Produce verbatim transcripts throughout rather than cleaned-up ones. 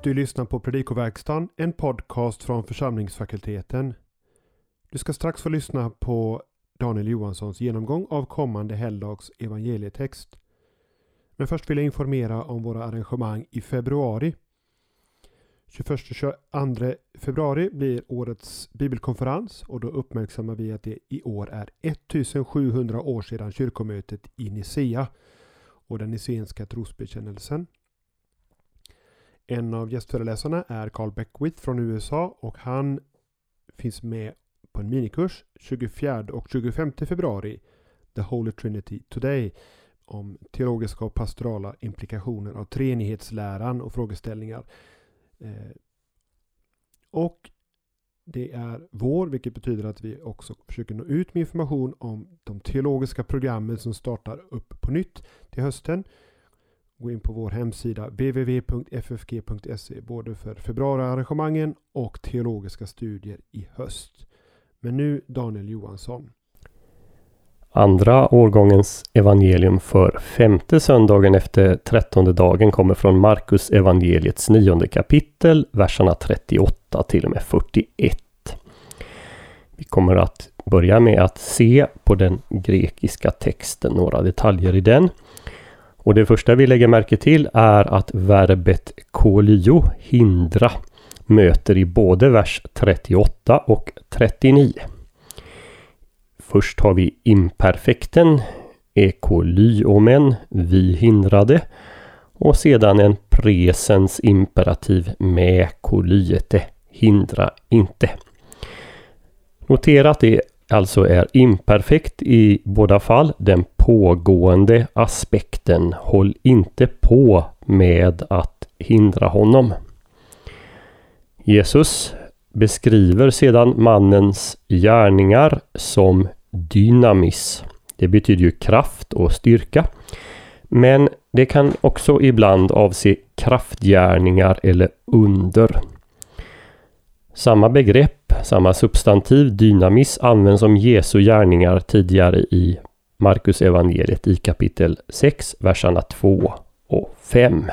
Du lyssnar på Predikoverkstan, en podcast från församlingsfakulteten. Du ska strax få lyssna på Daniel Johanssons genomgång av kommande helgdags evangelietext. Men först vill jag informera om våra arrangemang i februari. tjugoförsta till tjugoandra februari blir årets bibelkonferens, och då uppmärksammar vi att det i år är sjuttonhundra år sedan kyrkomötet i Nicea och den nicenska trosbekännelsen. En av gästföreläsarna är Carl Beckwith från U S A, och han finns med på en minikurs tjugofjärde och tjugofemte februari, The Holy Trinity Today, om teologiska och pastorala implikationer av treenighetsläran och frågeställningar. Eh, och det är vår, vilket betyder att vi också försöker nå ut med information om de teologiska programmen som startar upp på nytt till hösten. Gå in på vår hemsida w w w punkt f f g punkt s e både för februariarrangemangen och teologiska studier i höst. Men nu Daniel Johansson. Andra årgångens evangelium för femte söndagen efter trettonde dagen kommer från Markus evangeliets nionde kapitel, verserna trettioåtta till och med fyrtioett. Vi kommer att börja med att se på den grekiska texten, några detaljer i den. Och det första vi lägger märke till är att verbet kolio, hindra, möter i både vers trettioåtta och trettionio. Först har vi imperfekten, ekolyomen, vi hindrade, och sedan en presens imperativ med kolyete, hindra inte. Notera att det alltså är imperfekt i båda fall, den pågående aspekten. Håll inte på med att hindra honom. Jesus beskriver sedan mannens gärningar som dynamis. Det betyder ju kraft och styrka. Men det kan också ibland avse kraftgärningar eller under. Samma begrepp, samma substantiv, dynamis, används om Jesu gärningar tidigare i Markus evangeliet i kapitel sex, verserna två och fem.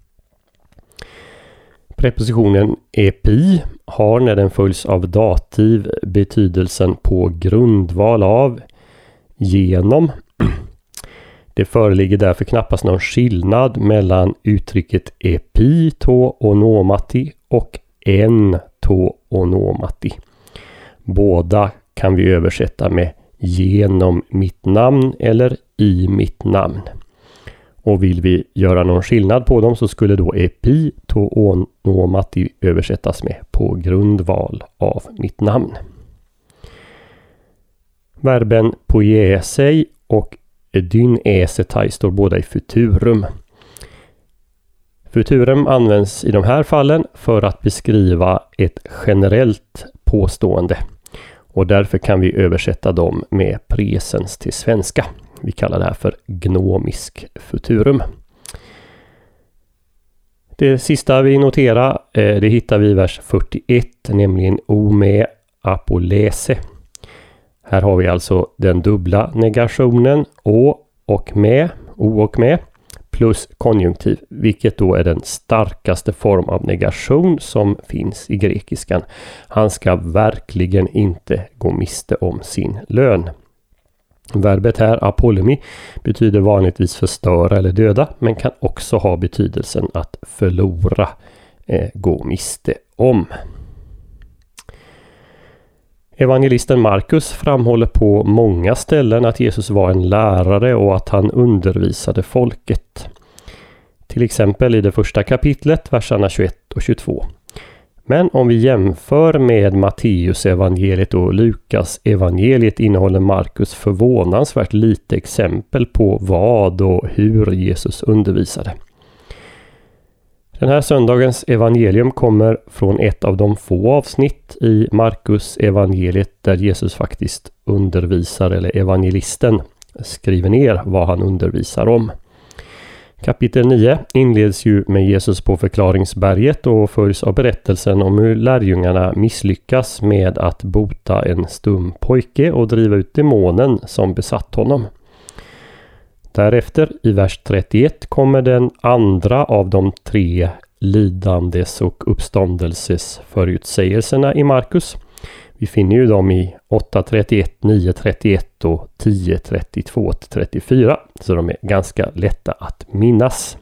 Prepositionen epi har, när den följs av dativ, betydelsen på grundval av, genom. Det föreligger därför knappast någon skillnad mellan uttrycket epi to onomati och en to onomati. Båda kan vi översätta med genom mitt namn eller i mitt namn. Och vill vi göra någon skillnad på dem så skulle då epi to onomati översättas med på grundval av mitt namn. Verben poiesei och dynesetai står båda i futurum. Futurum används i de här fallen för att beskriva ett generellt påstående. Och därför kan vi översätta dem med presens till svenska. Vi kallar det här för gnomisk futurum. Det sista vi noterar, det hittar vi i vers fyrtioett, nämligen o med apolese. Här har vi alltså den dubbla negationen å och med, o och med, plus konjunktiv, vilket då är den starkaste form av negation som finns i grekiskan. Han ska verkligen inte gå miste om sin lön. Verbet här, apolemi, betyder vanligtvis förstöra eller döda, men kan också ha betydelsen att förlora, eh, gå miste om. Evangelisten Markus framhåller på många ställen att Jesus var en lärare och att han undervisade folket. Till exempel i det första kapitlet, verserna tjugoett och tjugotvå. Men om vi jämför med Matteus evangeliet och Lukas evangeliet innehåller Markus förvånansvärt lite exempel på vad och hur Jesus undervisade. Den här söndagens evangelium kommer från ett av de få avsnitt i Markus evangeliet där Jesus faktiskt undervisar, eller evangelisten skriver ner vad han undervisar om. Kapitel nio inleds ju med Jesus på förklaringsberget och följs av berättelsen om hur lärjungarna misslyckas med att bota en stum pojke och driva ut demonen som besatt honom. Därefter i vers trettioett kommer den andra av de tre lidandes och uppståndelses förutsägelserna i Markus. Vi finner ju dem i åtta trettioett, nio trettioett och tio trettiotvå till trettiofyra, så de är ganska lätta att minnas.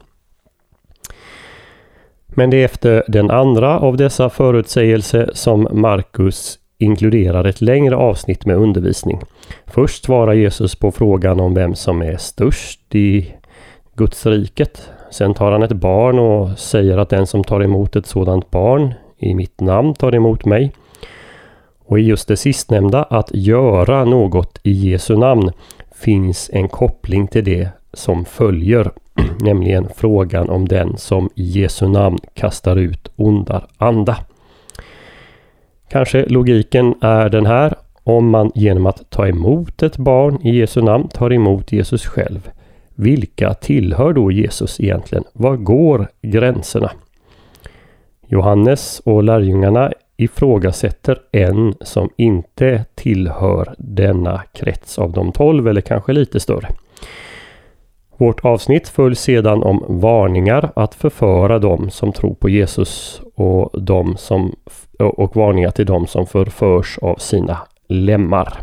Men det är efter den andra av dessa förutsägelser som Markus inkluderar ett längre avsnitt med undervisning. Först svarar Jesus på frågan om vem som är störst i Guds riket. Sen tar han ett barn och säger att den som tar emot ett sådant barn i mitt namn tar emot mig. Och i just det sistnämnda, att göra något i Jesu namn, finns en koppling till det som följer, nämligen frågan om den som i Jesu namn kastar ut onda anda. Kanske logiken är den här: om man genom att ta emot ett barn i Jesu namn tar emot Jesus själv, vilka tillhör då Jesus egentligen? Var går gränserna? Johannes och lärjungarna ifrågasätter en som inte tillhör denna krets av de tolv, eller kanske lite större. Vårt avsnitt följs sedan om varningar att förföra dem som tror på Jesus och, de som, och varningar till dem som förförs av sina lemmar.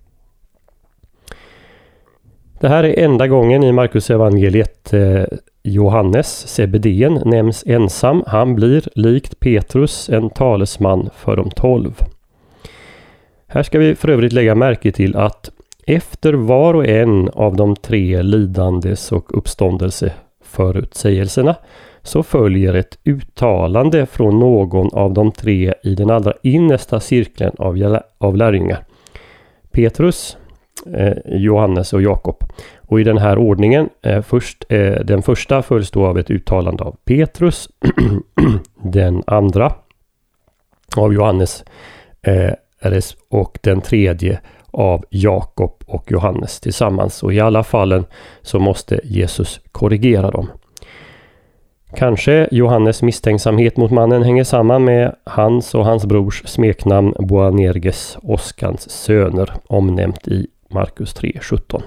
Det här är enda gången i Markus evangeliet eh, Johannes, Zebedeen, nämns ensam. Han blir likt Petrus en talesman för de tolv. Här ska vi för övrigt lägga märke till att efter var och en av de tre lidandes och uppståndelseförutsägelserna så följer ett uttalande från någon av de tre i den allra innersta cirkeln av, av lärjungar. Petrus, eh, Johannes och Jakob. Och i den här ordningen, eh, först, eh, den första följs då av ett uttalande av Petrus, den andra av Johannes eh, och den tredje av Jakob och Johannes tillsammans. Och i alla fallen så måste Jesus korrigera dem. Kanske Johannes misstänksamhet mot mannen hänger samman med hans och hans brors smeknamn Boanerges, Oskans söner, omnämnt i Markus tre sjutton.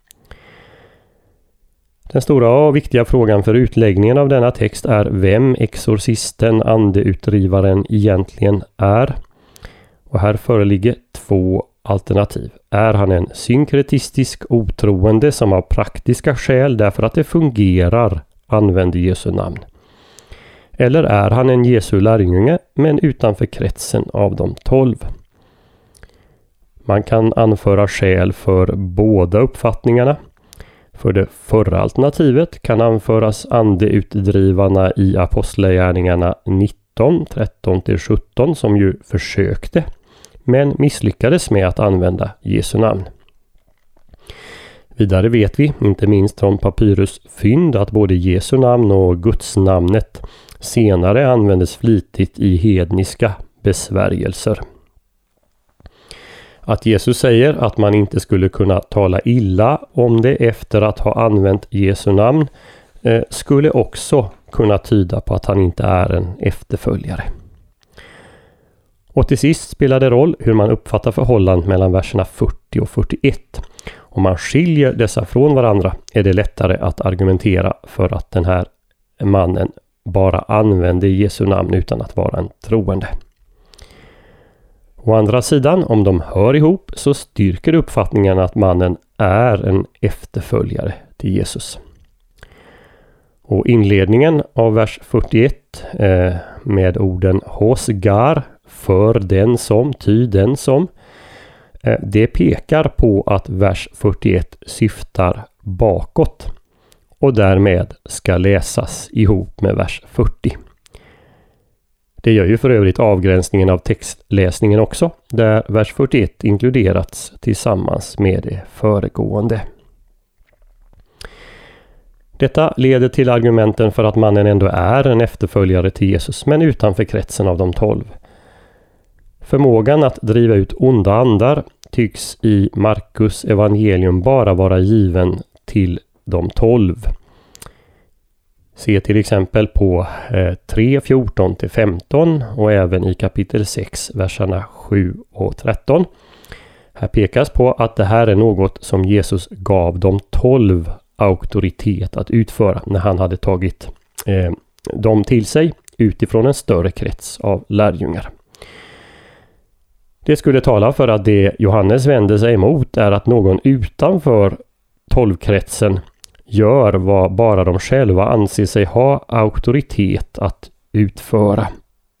Den stora och viktiga frågan för utläggningen av denna text är vem exorcisten, andeutdrivaren, egentligen är. Och här föreligger två alternativ. Är han en synkretistisk otroende som av praktiska skäl, därför att det fungerar, använder Jesu namn? Eller är han en Jesu lärjunge men utanför kretsen av de tolv? Man kan anföra skäl för båda uppfattningarna. För det förra alternativet kan anföras andeutdrivarna i apostlagärningarna nitton, tretton till sjutton som ju försökte men misslyckades med att använda Jesu namn. Vidare vet vi, inte minst från papyrusfynd, att både Jesu namn och Guds namnet senare användes flitigt i hedniska besvärjelser. Att Jesus säger att man inte skulle kunna tala illa om det efter att ha använt Jesu namn eh, skulle också kunna tyda på att han inte är en efterföljare. Och till sist spelar det roll hur man uppfattar förhållandet mellan verserna fyrtio och fyrtioett. Om man skiljer dessa från varandra är det lättare att argumentera för att den här mannen bara använder Jesu namn utan att vara en troende. Å andra sidan, om de hör ihop så styrker uppfattningen att mannen är en efterföljare till Jesus. Och inledningen av vers fyrtioett eh, med orden hosgar, för den som, ty den som, eh, det pekar på att vers fyrtioett syftar bakåt och därmed ska läsas ihop med vers fyrtio. Det gör ju för övrigt avgränsningen av textläsningen också, där vers fyrtioett inkluderats tillsammans med det föregående. Detta leder till argumenten för att mannen ändå är en efterföljare till Jesus, men utanför kretsen av de tolv. Förmågan att driva ut onda andar tycks i Markus evangelium bara vara given till de tolv. Se till exempel på eh, tre fjorton till femton och även i kapitel sex, verserna sju och tretton. Här pekas på att det här är något som Jesus gav de tolv auktoritet att utföra när han hade tagit eh, dem till sig utifrån en större krets av lärjungar. Det skulle tala för att det Johannes vänder sig emot är att någon utanför tolvkretsen gör vad bara de själva anser sig ha auktoritet att utföra.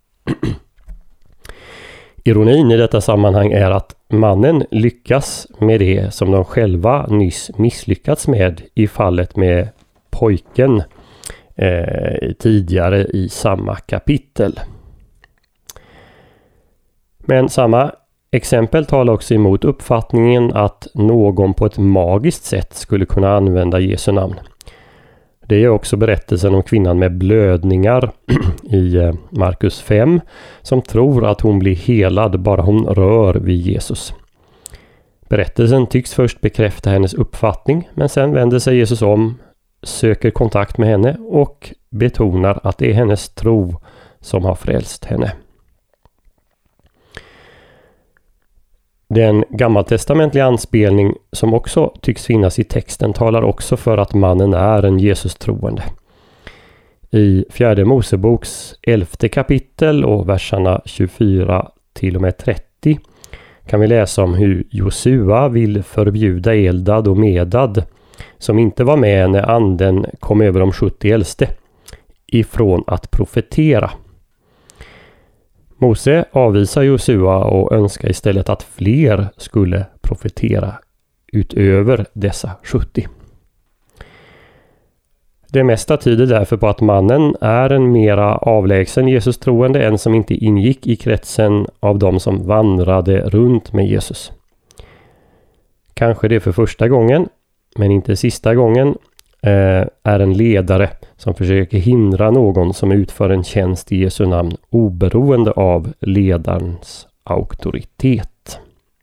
Ironin i detta sammanhang är att mannen lyckas med det som de själva nyss misslyckats med i fallet med pojken eh, tidigare i samma kapitel. Men samma exempel talar också emot uppfattningen att någon på ett magiskt sätt skulle kunna använda Jesu namn. Det är också berättelsen om kvinnan med blödningar i Markus fem som tror att hon blir helad bara hon rör vid Jesus. Berättelsen tycks först bekräfta hennes uppfattning, men sen vänder sig Jesus om, söker kontakt med henne och betonar att det är hennes tro som har frälst henne. Den gammaltestamentliga anspelning som också tycks finnas i texten talar också för att mannen är en Jesus-troende. I fjärde Moseboks elfte kapitel och verserna tjugofyra till och med trettio kan vi läsa om hur Josua vill förbjuda Eldad och Medad, som inte var med när anden kom över de sjuttio äldste, ifrån att profetera. Mose avvisar Josua och önskar istället att fler skulle profetera utöver dessa sjuttio. Det mesta tyder därför på att mannen är en mera avlägsen Jesus-troende än som inte ingick i kretsen av dem som vandrade runt med Jesus. Kanske det för första gången, men inte sista gången, är en ledare som försöker hindra någon som utför en tjänst i Jesu namn oberoende av ledarens auktoritet.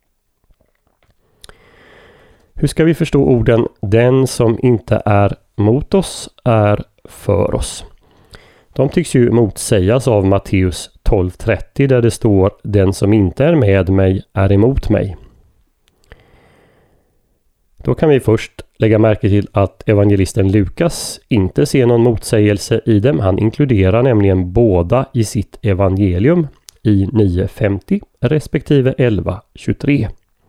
Hur ska vi förstå orden "den som inte är mot oss är för oss"? De tycks ju motsägas av Matteus tolv trettio där det står "den som inte är med mig är emot mig". Då kan vi först lägga märke till att evangelisten Lukas inte ser någon motsägelse i dem. Han inkluderar nämligen båda i sitt evangelium i nio femtio respektive elva tjugotre.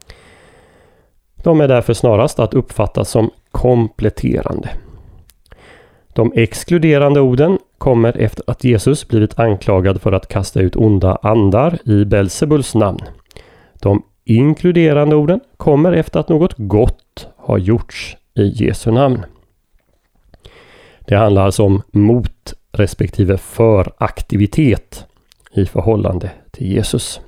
De är därför snarast att uppfatta som kompletterande. De exkluderande orden kommer efter att Jesus blivit anklagad för att kasta ut onda andar i Belzebuls namn. De inkluderande orden kommer efter att något gott har gjorts i Jesu namn. Det handlar alltså om mot respektive för aktivitet i förhållande till Jesus.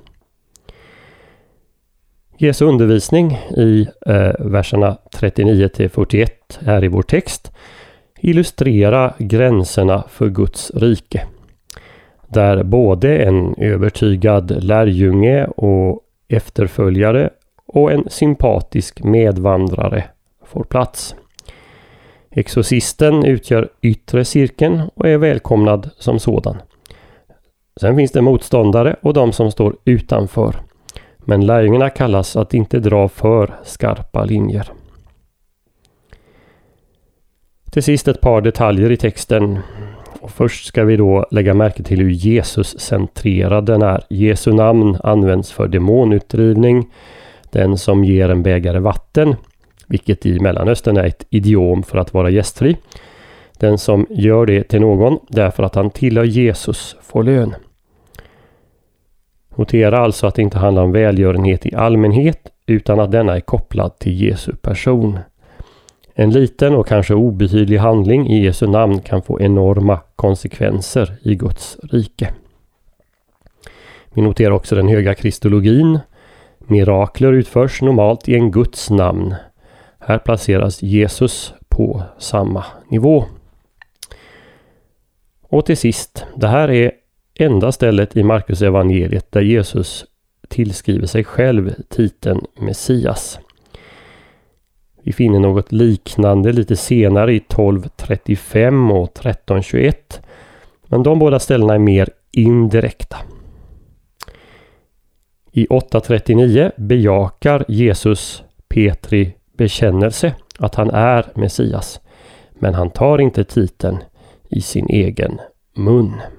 Jesu undervisning i eh, verserna trettionio till fyrtioett här i vår text illustrerar gränserna för Guds rike. Där både en övertygad lärjunge och efterföljare och en sympatisk medvandrare får plats. Exorcisten utgör yttre cirkeln och är välkomnad som sådan. Sen finns det motståndare och de som står utanför. Men lärjungarna kallas att inte dra för skarpa linjer. Till sist ett par detaljer i texten. Och först ska vi då lägga märke till hur Jesus-centrerad den är. Jesu namn används för demonutdrivning. Den som ger en bägare vatten, vilket i Mellanöstern är ett idiom för att vara gästfri. Den som gör det till någon därför att han tillhör Jesus får lön. Notera alltså att det inte handlar om välgörenhet i allmänhet utan att denna är kopplad till Jesu person. En liten och kanske obetydlig handling i Jesu namn kan få enorma konsekvenser i Guds rike. Vi noterar också den höga kristologin. Mirakler utförs normalt i en Guds namn. Här placeras Jesus på samma nivå. Och till sist, det här är enda stället i Markus evangeliet där Jesus tillskriver sig själv titeln Messias. Vi finner något liknande lite senare i tolv trettiofem och tretton tjugoett. Men de båda ställena är mer indirekta. I åtta trettionio bejakar Jesus Petri bekännelse att han är Messias. Men han tar inte titeln i sin egen mun.